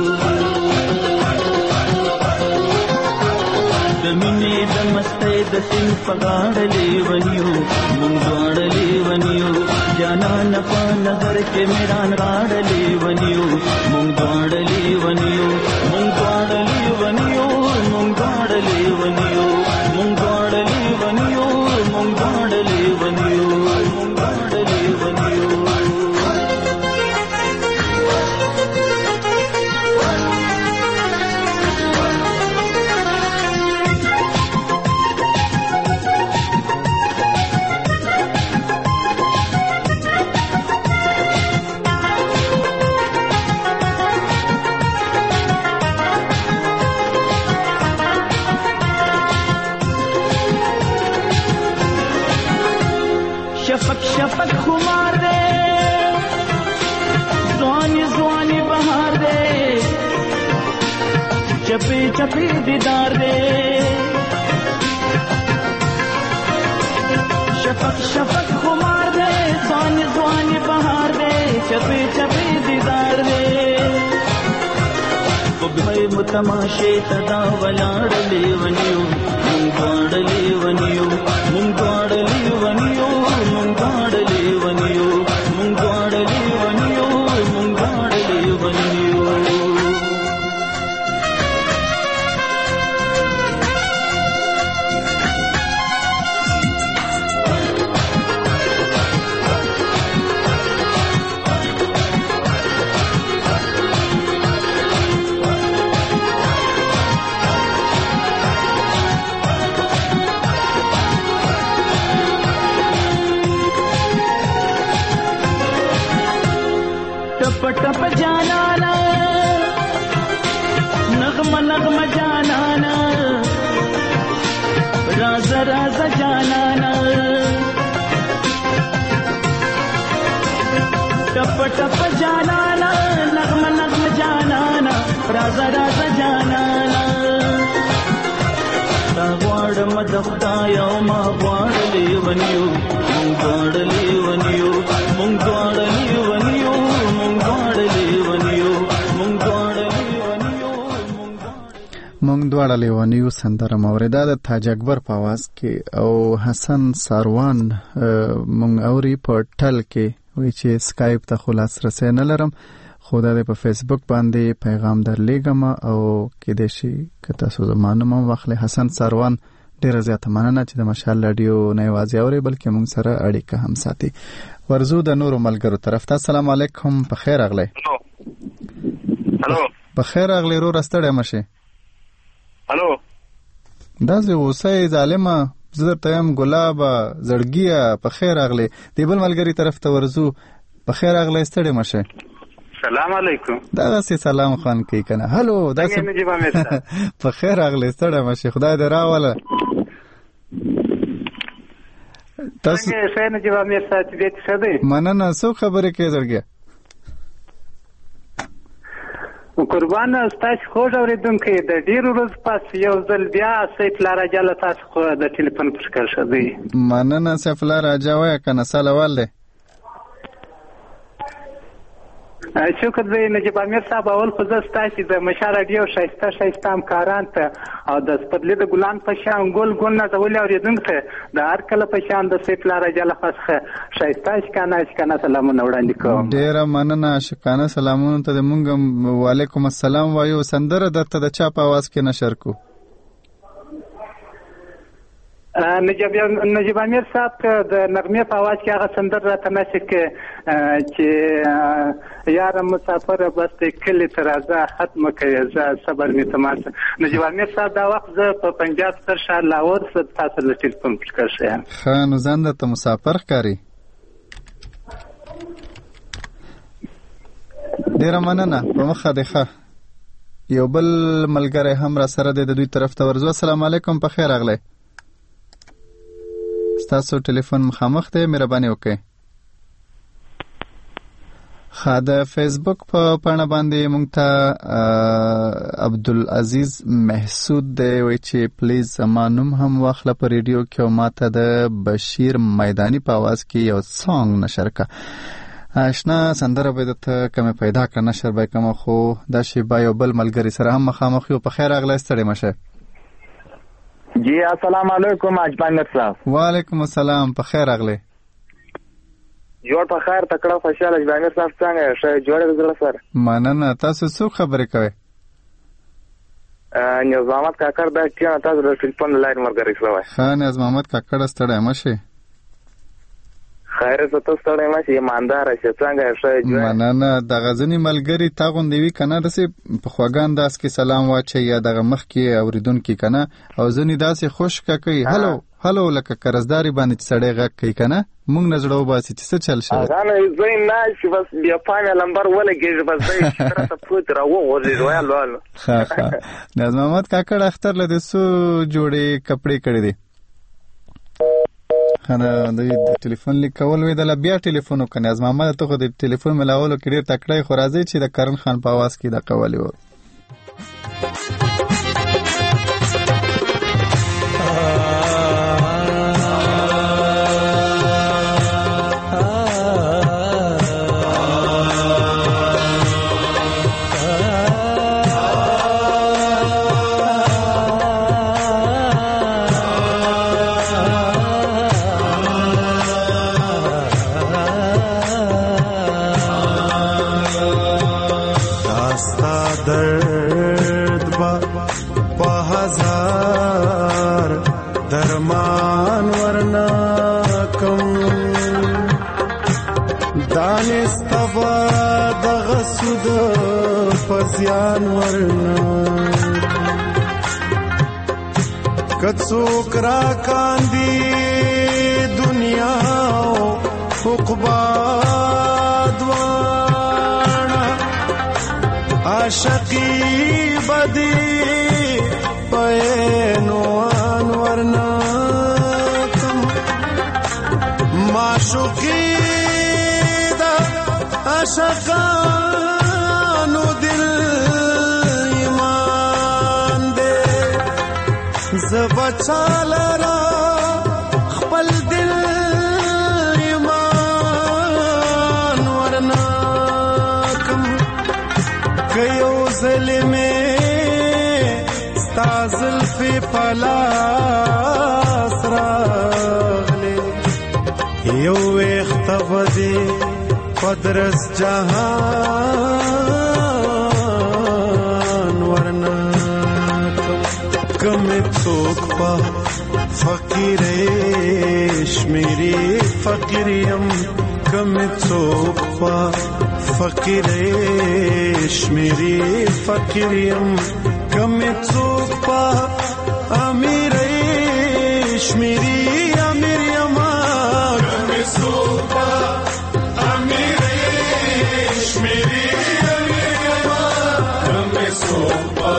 د مینې د مستۍ د سین په غاړه لیونیو مونږ دواړه لیونیو جانان په نظر کې میران غاړه لیونیو مونږ دواړه لیونیو مونږ دواړه لیونیو مونږ دواړه لیونیو مونږ دواړه لیونیو مونږ دواړه لیونیو مونږ دواړه لیونیو چپی چپی دیدار دے شفق شفق خمار دے سوانی سوانی بہار دے چپی چپی دیدار دے وګمای متماشې تدا ولاړلې ونیو مونږ غاړلې ونیو مونږ غاړلې ونیو مونږ غاړلې ونیو مونږ غاړلې ونیو مونږ غاړلې ونیو टप जानाना नगम नगम जानाना राज राज जानाना टप टप जानाना नगम नगम जानाना राज राज जानाना तावाड़ मद खुदाया मा वाड़ ले वनियो मुंगाड़ ले वनियो मुंगाड़ ले वनियो مونږ دواړه لیوانیو سندره موریده د تاج اکبر په आवाज کې او حسن ساروان مونږ اوري په ټل کې وی چې سکایپ ته خلاص رسې نه لرم خو دا په فیسبوک باندې پیغام درلېږم او کې د شي که تاسو زمانه مو واخلې حسن ساروان ډیره زیاته مننه چې د مشال رادیو نه یوازې اوري بلکې مونږ سره اړیکه هم ساتي ورزو د نورو ملګرو طرف ته السلام علیکم په خیر اغله هلو په خیر اغله رو راستړې مشه هلو دا زه اوسې ظالمه زه ته يم ګلاب زړګیا په خیر اغله دی بل ملګری طرف ته ورزو په خیر اغله ستړې مشه سلام علیکم دا سي سلام خان کوي کنه هلو دا سي په خیر اغله ستړې مشه خدای دې راوله تاسو څنګه نجيب امیر صاحب دې څه دی مننه سو خبره کې زړګیا قربان تاسو خو اوریدونکو د ډیرو ورځې پس یو ځل بیا سیف لا راجا له تاسو خو د ټلیفون پر کار شوی مننه سیف لا راجا وای کنه سلام علیکم شکر دی نجیب امیر صاحب اول خو زه ستاسو د مشال رادیو شایسته شایسته همکاران ته او د سپدلې د ګلان په شان ګل ګل نه ډول اوریدونکو ته د هر کله په شان د سیف لا راجا له خاصه شایسته شکانه شکانه سلامونه وړاندې کوم ډیر مننه شکانه سلامونه ته مونږ وعلیکم السلام وایو سندره درته د چا په आवाज کې نشر کو نجیب نجیب امیر صاحب د نغمه په आवाज کې هغه سندره راته نشي کې چې یار مسافر بس کلی ترازه ختم کوي زه صبر می تماشه نجیب امیر صاحب دا وخت زه په پنجاب سر شهر لاهور څخه تاسو له ټلیفون پر کار شم خان زنده ته مسافر کاری ډیر مننه په مخه ده یو بل ملګری هم را سره د دوی طرف ته ورزو السلام علیکم په خیر اغله تاسو ټلیفون مخامخ ته مهرباني وکړئ خاده فیسبوک په پاڼه باندې مونږ ته عبدالعزیز محسود دی وی چې پلیز زمانم هم واخله په ریډیو کې او ماته د بشیر میدانی په आवाज کې یو سانګ نشر کا آشنا سندره به ته کوم پیدا کړ نشر به کوم خو دا شی با یو بل ملګری سره هم مخامخ یو په خیر اغله ستړي مشه جی السلام علیکم اجمل صاحب وعلیکم السلام په خیر اغله جوړ په خیر تکړه خوشاله اجمل صاحب څنګه شه جوړ زړه سره مننه تاسو څو خبرې کوي نظامت کاکړ دا کیا تاسو د ټلیفون لاین مرګري شوی خان از محمد کاکړ ستړی مشه خیر زه تاسو ستړی مشه ایماندار شه څنګه شه جوړ مننه د غزنی ملګری تا غوندوي کنه دسه په خواګان داس کې سلام واچي یا دغه مخ کې اوریدونکو کنه او ځنی داسې خوش کوي هالو هالو لکه قرضداري باندې سړی غږ کوي کنه مونږ نظرو باسي چې څه چل شي اغه نه زین نه چې بس بیا پاین لمبر ولګي بس دې ترته پوت راو ورې رویال وال ها ها نظم محمد کاکړ اختر له دسو جوړې کپڑے کړې دي خنه د ټلیفون لیکول وی د بیا ټلیفون وکنه از محمد ته خو د ټلیفون ملاولو کې ډیر تکړه خو راځي چې د کرن خان په आवाज کې د قوالی و زیان ورنا کڅوک را کاندي دنیا عقبا دوانا عاشقی بدی پینوان ورنا کم معشوقی دا عاشقانو دل ایمان دے زبچالرا خپل دل ایمان ورنا کم کيو ظلمه ستازل فی پلاس راغلی یو اختفدی پدرس جهان ورنا کم څوک په فقیرش میری فقیریم کم څوک په فقیرش میری فقیریم کم څوک په امیرش میری امیریم کم څوک په امیرش میری امیریم کم څوک په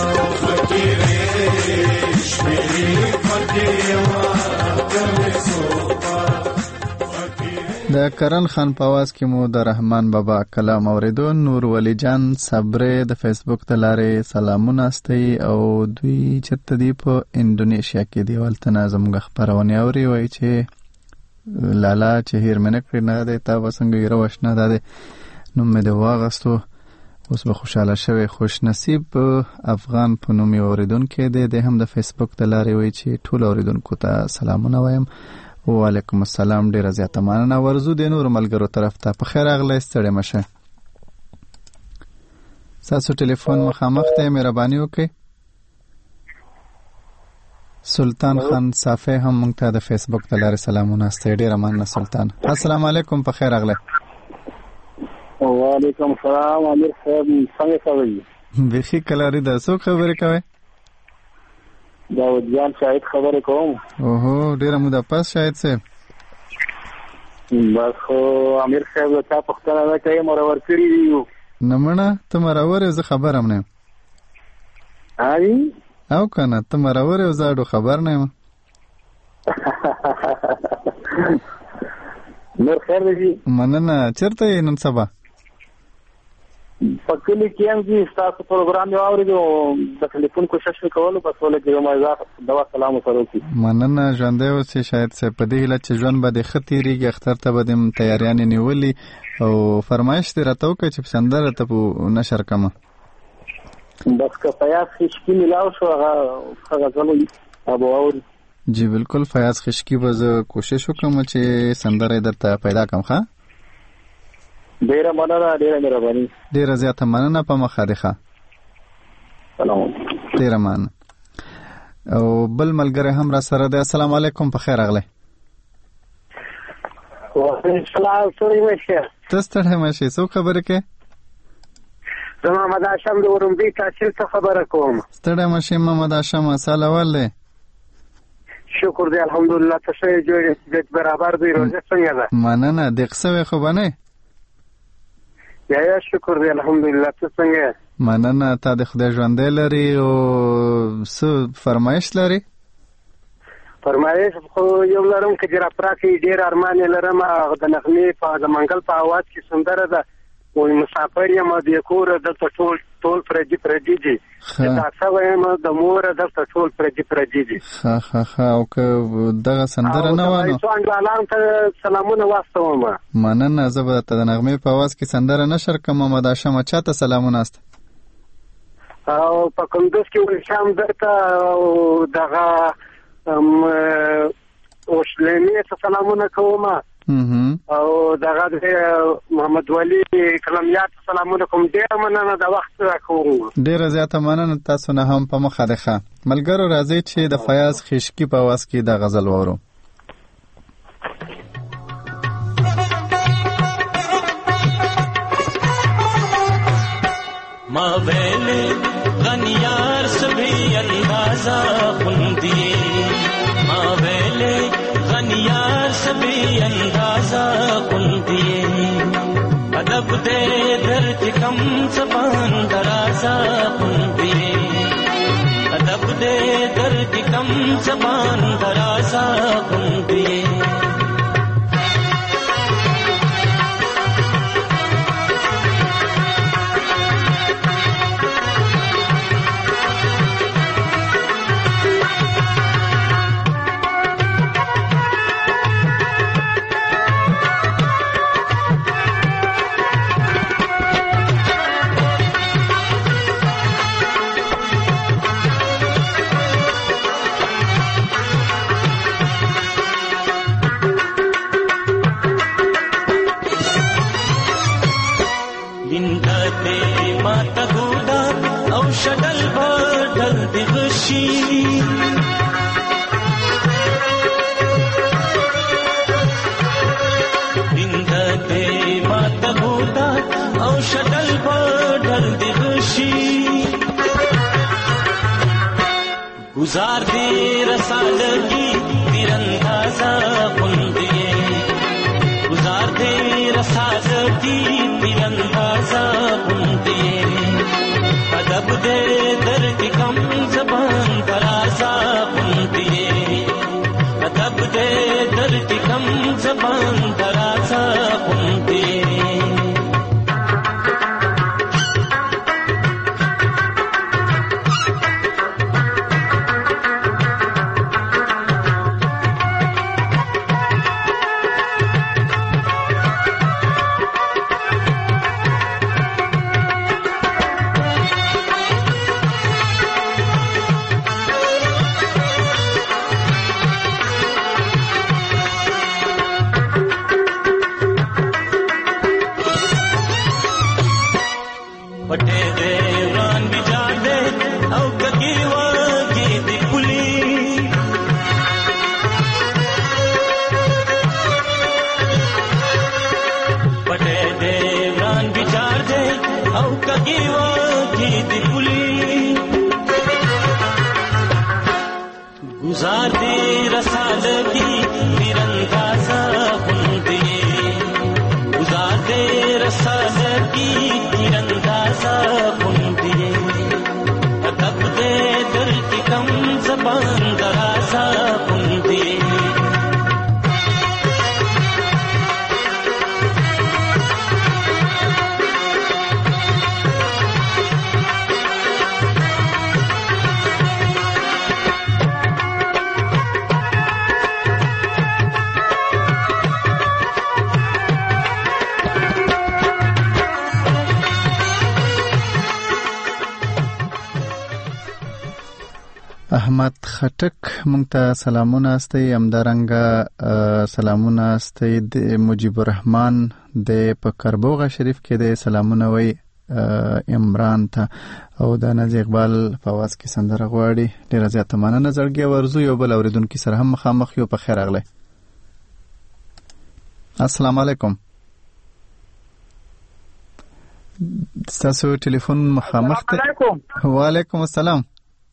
فقیرش میری فقیریم کم څوک د کرن خان په आवाज کې مو د رحمان بابا کلام اوریدو. نور ولی جان صبرې د فیسبوک د لارې سلامونه استي او دوی چرته دی په انډونیشیا کې دی ولته زموږ خبرونه اوري وای چې لالا چې هیر منه کړی نه دی تا وسنګ یې روښنه ده نو مې د واغستو اوس به خوشاله شوی خوش نصیب افغان په نوم اوریدونکو دی د هم د فیسبوک د لارې وای چې ټول اوریدونکو ته سلامونه وایم. وعلیکم السلام. ډیر زیاته مننه. ورزو د نور ملګرو طرف ته په خیر اغله ستړي مشه. تاسو ټلیفون مخامخ ته مهرباني وکړئ. سلطان خان صافی هم مونږ ته د فیسبوک د لارې سلامونه ستړي. ډیر مننه سلطان. السلام علیکم. په خیر اغله. وعلیکم السلام. امیر صاحب څنګه کوي؟ بخي کلاری د څو خبرې کوي؟ داود جان شاید خبره کوم. اوهو ډیره موده پس شاید صاحب. بس خو امیر صاحب ته پښتنه نه کوي مرور کړی یو. نمنه ته مرور زه خبرم نه. هاي او کنه ته مرور زه خبر نه یم. نور خیر دی. مننه. چیرته یې نن سبا؟ پکلی کیم جی تاسو پروګرام یو اوریدو د ټلیفون کوشش وکولو بس ولګي یو مزه دوا سلام سره کی. مننه. ژوندې اوسې شاید څه په دې هله چې ژوند به د خطرېږي اختر ته به د تیاریانې نیولې او فرمایش دې راته وکړي چې سندره ته په نشر کمه بس که فیاض خشکی ملاو شو هغه غزلو ابو اور جی بالکل فیاض خشکی به زه کوشش وکړم چې سندره درته پیدا کړم. ښه ډیره مننه. ډیره مهرباني. ډیره زیاته مننه. په مخه ده. ښه سلام. ډیره مننه. او بل ملګری هم را سره ده. السلام علیکم. په خیر اغله. وعلیکم السلام. څنګه مشه؟ تاسو ته مشه څو خبره کې؟ زه محمد هاشم د ورمبي تحصیل څخه خبره کوم. ستړی مشه محمد هاشم. سلام والله. شکر دی الحمدلله. تاسو یې جوړ برابر دی. روزه څنګه ده؟ مننه. دغه خو بنه یا یا شکر دی الحمدلله. تاسو څنګه؟ مننه. تا د خدای ژوندې لري او څه فرمایش لري؟ فرمایش خو یو لرم چې را پراکې ډیر ارمان لرم د نغمې په د منګل په आवाज کې سندره ده وای مسافر یم د کور د ټول ټول پرجی پرجی دي تاسو وایم د مور د ټول پرجی پرجی دي. ها ها ها او که دغه سندره نه وانه څنګه اعلان ته سلامونه واستوم. مننه. زه به ته د نغمې په आवाज کې سندره نشر کوم. محمد هاشم چاته سلامونه است او په کندوز کې ورشم درته دغه او شلمي سلامونه کوم او دغه محمد ولی کلمیات سلامونه کوم. ډیر مننه د وخت راکوم. ډیر زیاته مننه. تاسو نه هم په مخه ده. ملګرو راځي چې د فیاض خشکی په आवाज کې د غزل وورو. माँ वेले गनियार सभी अंदाजा खुंदिए माँ वेले गनियार सभी अंदाजा खुंदिए अदब दे दर्द कम जबान दराजा खुंदिए अदब दे दर्द कम जबान दराजा खुंदिए गुजार दे रसालगी तिरंदाजा बुंदिए गुजार दे रसालगी तिरंदाजा बुंदिए अदब दे दर्द कम जबान दराजा बुंदिए अदब दे दर्द कम जबान दराजा बुंदिए गुजार दे रसालगी तिरंदाजा बुंदिए गुजार दे रसालगी तिरंदाजा बुंदिए अदब दे दर्द कम जबान दराजा बुंदिए احمد خټک مونږ ته سلامونه استي امدارنګه سلامونه استي د مجيب الرحمن د پکربوغه شریف کې د سلامونه وي عمران ته او د نجی اقبال فواز کې سندره غواړي ډیر زیاته مننه زړګي ورزو یو بل اوریدونکو سره هم مخامخ یو په خیر اغله السلام علیکم تاسو ټلیفون مخامخ ته وعلیکم السلام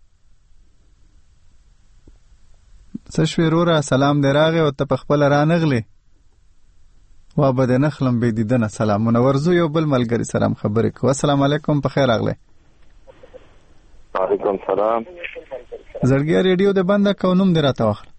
سشوی رورا سلام دی راغی او ته په خپل رانغلی وا بد نخلم به دیدنه سلامونه ورزو یو بل ملګری سلام خبرې کو السلام علیکم په خیر اغله وعلیکم سلام زړګي ریډیو د بنده کوم دی راته واخ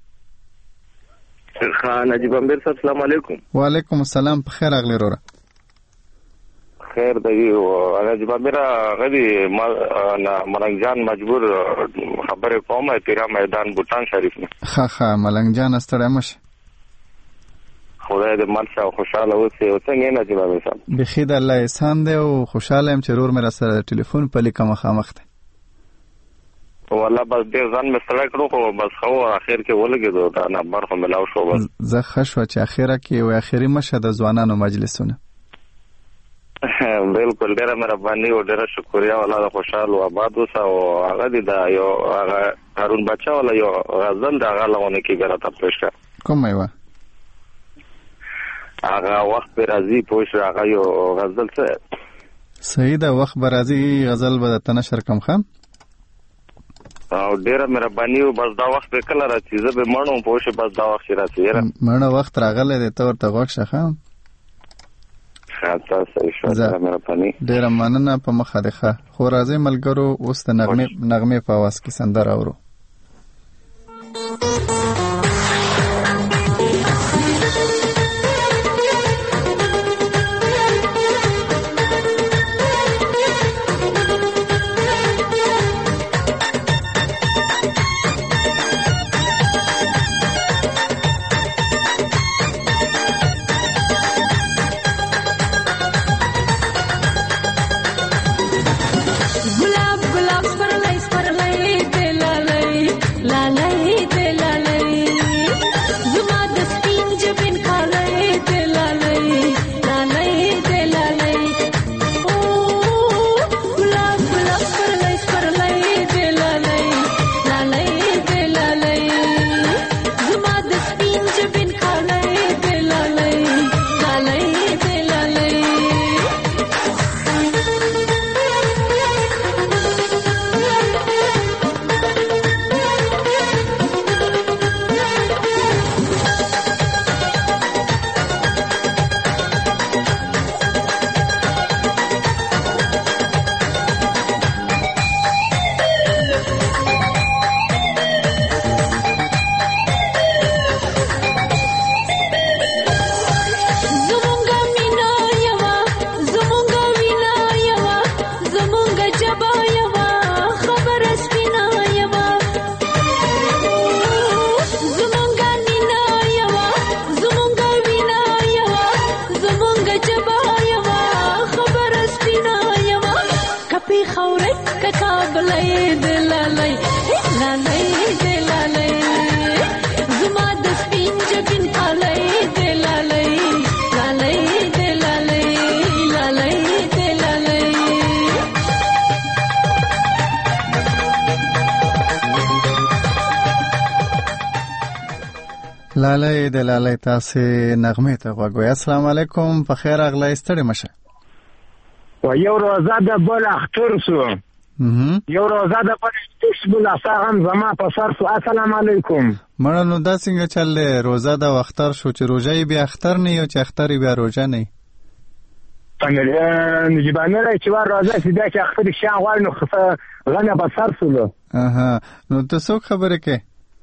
خان نجیب امبر صاحب السلام علیکم وعلیکم السلام په خیر اغله رورا خیر دی او نجیب امبر غدي ملنګ جان مجبور خبره کومه تیرا میدان بوتان شریف نه ها ها ملنګ جان استړی مش خدای دې مرشه او خوشاله اوسې او څنګه نه جواب وسام بخیر الله احسان دی او خوشاله يم چې رور مې سره ټلیفون په لیکه مخامخ دی والله بس ډیر ځان مې سره کړو خو بس خو اخر کې ولګېدو دا نمبر خو ملاو شو بس زه خشوه چې اخره کې او اخري مشه د ځوانانو مجلسونه بالکل ډیره مهرباني او ډیره شکریا والله خوشاله او آباد اوسه او هغه دې دا یو هغه هارون بچا ولا یو غزل دا هغه لونه کې ګره تاسو ښه کوم یو هغه وخت راځي پوه شو هغه یو غزل څه صحیح ده، وخت به راځي غزل به درته نشر کړم ښه. او ډیره مهرباني او بس دا وخت به کله راځي، زه به مړم پوه شم بس دا وخت راځي. یاره مړه وخت راغلی دی، ته ورته غوږ شه ښه. ښه تاسو ښه ډیره مهرباني. ډیره مننه په مخه دی ښه. خو راځئ ملګرو اوس د نغمې نغمې په اواز کې سندره اورو. لالی د لالی تاسې نغمې ته غوږ وایئ. السلام علیکم، په خیر راغلی، ستړي مه شه. و یو روزه د بل اختر سو، یو روزه د بل اختر سو، لاسا غم زما په سر سو. السلام علیکم. مړه نو دا څنګه چل دی؟ روزه د اختر شو چې روژه یې بیا اختر نه یو چې اختر یې بیا روژه نه یي. نجیبانه رای چې وار روزه چې دا چې اختر شان غواړي نو غنه په سر سولو. اها نو ته څوک خبرې کوې؟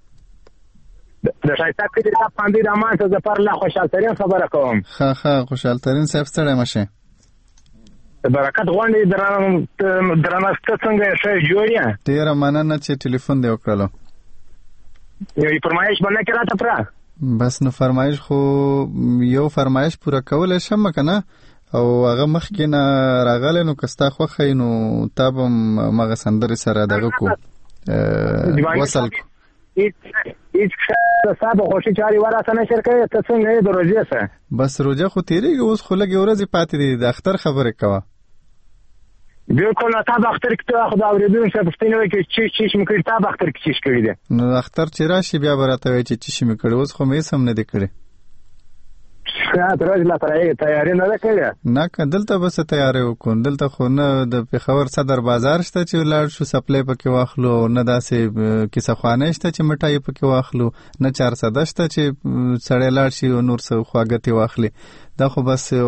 د شایسته کې د پاندې د امان څخه پر لا خوشحال ترین خبره کوم. ښه ښه خوشحال ترین صاحب ستړی مه شې. د برکت غونډې درنښت څنګه ښه جوړ یې؟ ډېره مننه چې ټلیفون دې وکړلو. یو فرمایش به نه کې راته پوره؟ بس نو فرمایش خو یو فرمایش پوره کولی شم که نه، او هغه مخکې نه راغلی نو که ستا خوښه وي نو تا به همغه سندرې سره دغه کو وصل کو. هیڅ ستا به خوښي چارې ورته نشر کوې. ته څنګه یې د روژې څه؟ بس روژه خو تېرېږي اوس، خو لږې ورځې پاتې دي. د اختر خبرې کوه. بالکل نو تا به اختر کې ته خو د اورېدونکو سره پوښتنې وکړې چې چیش مې کړي، تا به اختر کې چیش کړي دي؟ نو اختر چې راشي بیا به راته وایي چې چیش مې کړي. اوس خو مې هېڅ هم نه دي کړي. روز لا تیاری نه ده کړې؟ نه که دلته به څه تیاری وکړو. دلته خو نه د پېښور صدر بازار شته چې ولاړ شو سپلی پکې واخلو، نه داسې کیسه خوانۍ شته چې مټایي پکې واخلو، نه چارسده شته چې سړی لاړ شي او نور څه خواږتې واخلي. دا خو بس یو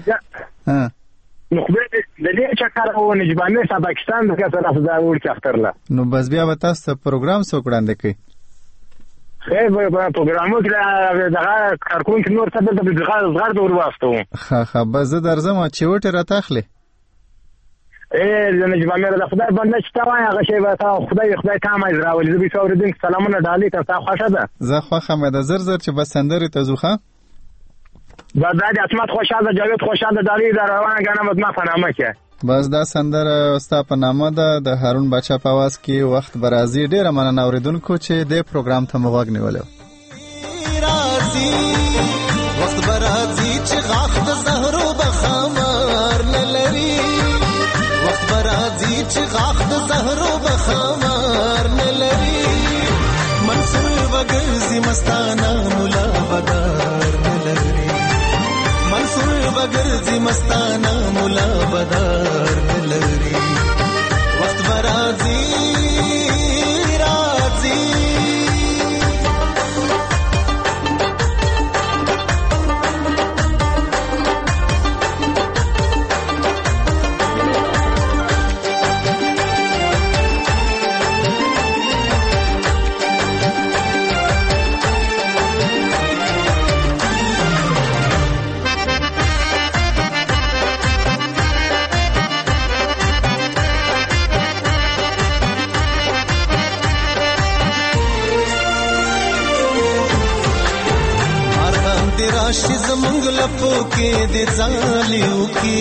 نو خدای د دې چکر او نجبانې سره پاکستان د کسر افزا وړي اختر لا نو بس بیا به تاسو پروګرام څوک وړاندې کوي؟ خیر به پروګرامو کې دغه کارکونکي نور څه د زغړ د ورواستو. ښه ښه بس زه درځم چې وټې راته اخلې. ای د نجبانې د خدای بنده چې تا وایي هغه شی به تا خدای خدای کامه راولي. زه به څه اورېدونکي سلامونه ډالۍ ته ستا خوښه ده؟ زه خوښه مې ده. زر زر چې بس سندرې ته ځو ښه؟ دا د عصمت خوشحاله جاوید خوشحاله ډالۍ د روانه ګڼه مدما په نامه کې. بس دا سندره ستا په نامه ده د هارون باچا په اواز کې. وخت به راځي. ډېره مننه اورېدونکو چې دې پروګرام ته مو غوږ نیولی و. وخت به راځي چې غاښ د زهرو به خمار نه لري، وخت به راځي چې غاښ د زهرو به خمار نه لري، منصور به ګرځي مستانه ملا بدار نه لري، منصور به ګرځي مستانه مولا بدار لري وخت برازي رازي راشي زمونږ لپو کې د ځالیو کې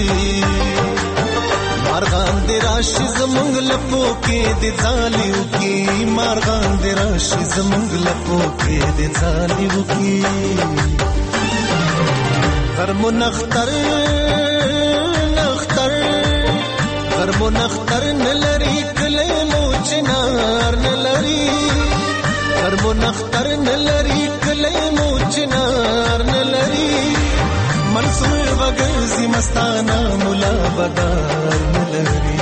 مارغان د راشي زمونږ لپو کې د ځالیو کې مارغان د راشي زمونږ لپو کې د ځالیو کې غرمو نختر نختر غرمو نختر نلري کله مو چنار نلري غرمو نختر نلري کله مو چنار نلري منصور وګرځي مستانه مولا بدار نلري